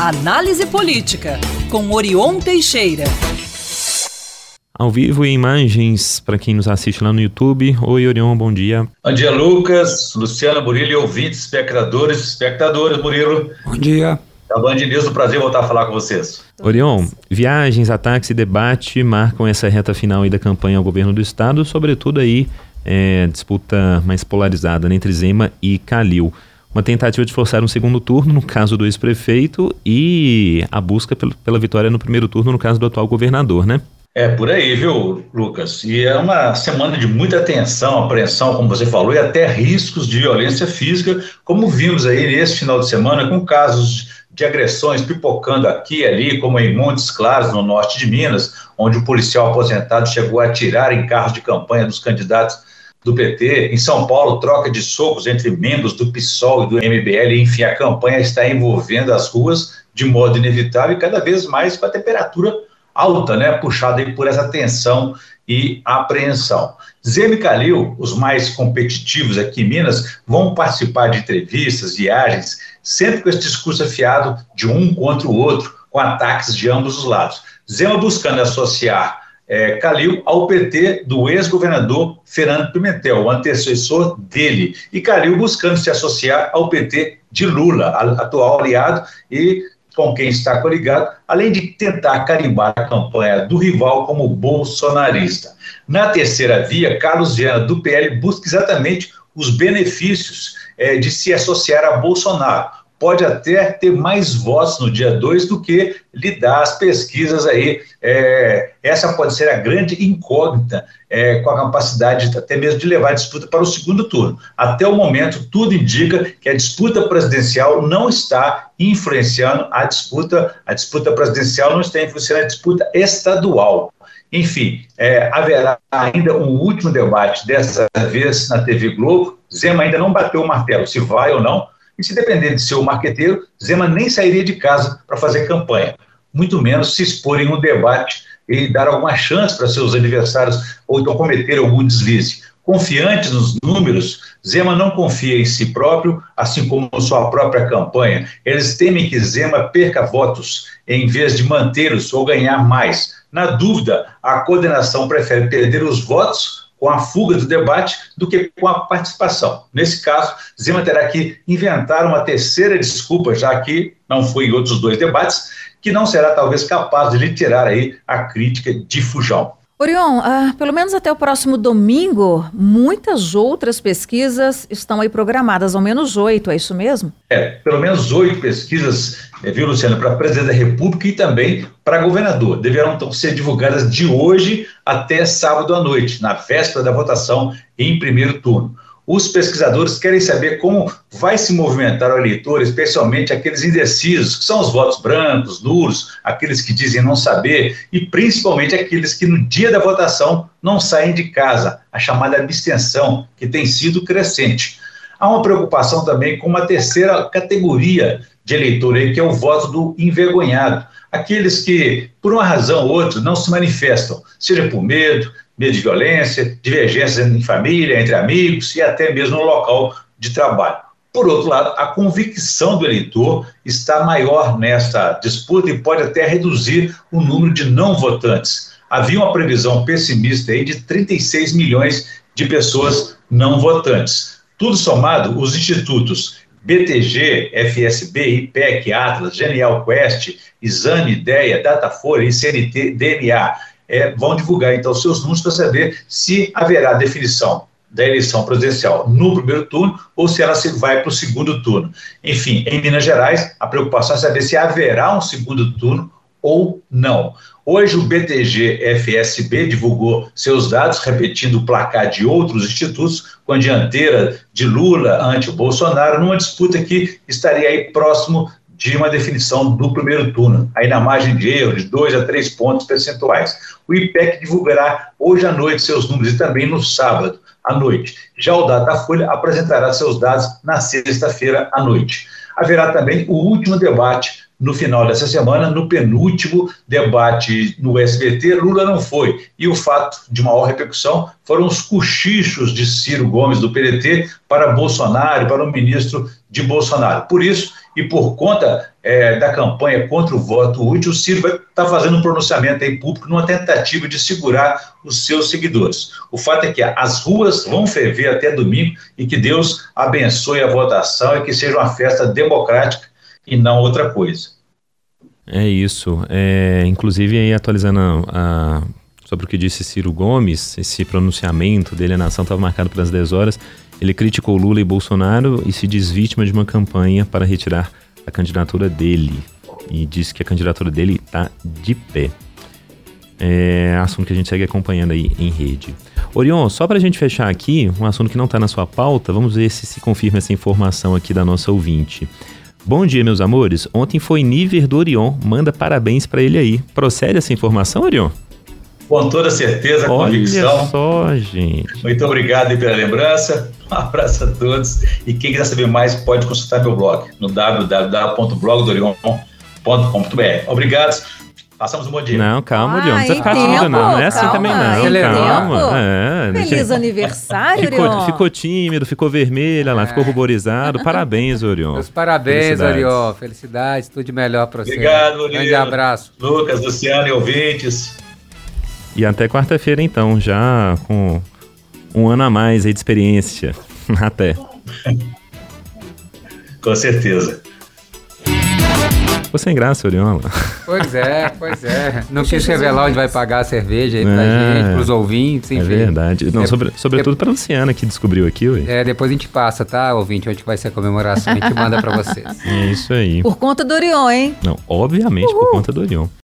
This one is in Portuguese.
Análise Política, com Orion Teixeira. Ao vivo e imagens para quem nos assiste lá no YouTube. Oi, Orion, bom dia. Bom dia, Lucas, Luciana, Murilo e ouvintes, espectadores, Murilo. Bom dia. Da Band News, um prazer voltar a falar com vocês. Orion, viagens, ataques e debate marcam essa reta final aí da campanha ao governo do estado, sobretudo aí disputa mais polarizada, né, entre Zema e Calil. Uma tentativa de forçar um segundo turno no caso do ex-prefeito e a busca pela vitória no primeiro turno no caso do atual governador, né? É por aí, viu, Lucas? E é uma semana de muita tensão, apreensão, como você falou, e até riscos de violência física, como vimos aí nesse final de semana, com casos de agressões pipocando aqui e ali, como em Montes Claros, no norte de Minas, onde um policial aposentado chegou a atirar em carros de campanha dos candidatos do PT. Em São Paulo, troca de socos entre membros do PSOL e do MBL. Enfim, a campanha está envolvendo as ruas de modo inevitável e cada vez mais com a temperatura alta, né, puxada aí por essa tensão e apreensão. Zema e Calil, os mais competitivos aqui em Minas, vão participar de entrevistas, viagens, sempre com esse discurso afiado de um contra o outro, com ataques de ambos os lados. Zema buscando associar Calil ao PT do ex-governador Fernando Pimentel, o antecessor dele, e Calil buscando se associar ao PT de Lula, atual aliado e com quem está coligado, além de tentar carimbar a campanha do rival como bolsonarista. Na terceira via, Carlos Viana, do PL, busca exatamente os benefícios de se associar a Bolsonaro. Pode até ter mais votos no dia 2 do que lhe dá as pesquisas aí. Essa pode ser a grande incógnita, com a capacidade até mesmo de levar a disputa para o segundo turno. Até o momento, tudo indica que a disputa presidencial não está influenciando a disputa presidencial não está influenciando a disputa estadual. Enfim, haverá ainda um último debate, dessa vez na TV Globo. Zema ainda não bateu o martelo se vai ou não. E se depender de ser o marqueteiro, Zema nem sairia de casa para fazer campanha, muito menos se expor em um debate e dar alguma chance para seus adversários ou então cometer algum deslize. Confiante nos números, Zema não confia em si próprio, assim como sua própria campanha. Eles temem que Zema perca votos em vez de mantê-los ou ganhar mais. Na dúvida, a coordenação prefere perder os votos com a fuga do debate do que com a participação. Nesse caso, Zema terá que inventar uma terceira desculpa, já que não foi em outros dois debates, que não será talvez capaz de lhe tirar aí a crítica de Fujão. Orion, pelo menos até o próximo domingo, muitas outras pesquisas estão aí programadas, ao menos 8, é isso mesmo? Pelo menos 8 pesquisas, viu, Luciano, para presidente da República e também para governador. Deverão então ser divulgadas de hoje até sábado à noite, na véspera da votação em primeiro turno. Os pesquisadores querem saber como vai se movimentar o eleitor, especialmente aqueles indecisos, que são os votos brancos, nulos, aqueles que dizem não saber, e principalmente aqueles que no dia da votação não saem de casa, a chamada abstenção, que tem sido crescente. Há uma preocupação também com uma terceira categoria de eleitor, aí, que é o voto do envergonhado, aqueles que, por uma razão ou outra, não se manifestam, seja por medo de violência, divergências em família, entre amigos e até mesmo no local de trabalho. Por outro lado, a convicção do eleitor está maior nesta disputa e pode até reduzir o número de não votantes. Havia uma previsão pessimista aí de 36 milhões de pessoas não votantes. Tudo somado, os institutos BTG, FSB, IPEC, Atlas, Genial Quest, Exame, IDEA, Datafolha, ICNT, DNA, vão divulgar então seus números para saber se haverá definição da eleição presidencial no primeiro turno ou se ela vai para o segundo turno. Enfim, em Minas Gerais, a preocupação é saber se haverá um segundo turno ou não. Hoje o BTG-FSB divulgou seus dados, repetindo o placar de outros institutos, com a dianteira de Lula ante o Bolsonaro, numa disputa que estaria aí próximo de uma definição do primeiro turno, aí na margem de erro de 2 a 3 pontos percentuais. O IPEC divulgará hoje à noite seus números e também no sábado à noite. Já o Datafolha apresentará seus dados na sexta-feira à noite. Haverá também o último debate no final dessa semana, no penúltimo debate no SBT, Lula não foi. E o fato de maior repercussão foram os cochichos de Ciro Gomes, do PDT, para Bolsonaro, para o ministro de Bolsonaro. Por isso, e por conta da campanha contra o voto útil, o Ciro vai estar fazendo um pronunciamento aí público numa tentativa de segurar os seus seguidores. O fato é que as ruas vão ferver até domingo e que Deus abençoe a votação e que seja uma festa democrática e não outra coisa. É isso. Inclusive, aí, atualizando sobre o que disse Ciro Gomes, esse pronunciamento dele à nação estava marcado para as 10 horas. Ele criticou Lula e Bolsonaro e se diz vítima de uma campanha para retirar a candidatura dele. E disse que a candidatura dele está de pé. É assunto que a gente segue acompanhando aí em rede. Orion, só para a gente fechar aqui, um assunto que não está na sua pauta, vamos ver se confirma essa informação aqui da nossa ouvinte. Bom dia, meus amores. Ontem foi Níver do Orion. Manda parabéns para ele aí. Procede essa informação, Orion? Com toda certeza, convicção. Olha só, gente. Muito obrigado aí pela lembrança. Um abraço a todos. E quem quiser saber mais pode consultar meu blog no www.blogdorion.com.br. Obrigado. Passamos um bom dia. Não, calma, Orion. Não precisa ficar tímido, não. Não é assim também, não. Calma. Feliz aniversário, Orion. Ficou tímido, ficou vermelho, lá, ficou ruborizado. Parabéns, Orion. Meus parabéns, Orion. Felicidades, tudo de melhor para você. Obrigado, Orion. Grande abraço. Lucas, Luciano e ouvintes. E até quarta-feira, então, já com um ano a mais aí de experiência. Até. Com certeza. Ficou sem graça, Oriola. Pois é. Não quis revelar onde vai pagar a cerveja aí pra gente, pros ouvintes, enfim. É verdade. Não, sobretudo pra Luciana, que descobriu aqui, ué. Depois a gente passa, tá, ouvinte, onde vai ser a comemoração, a gente manda pra vocês. É isso aí. Por conta do Orion, hein? Não, obviamente por conta do Orion.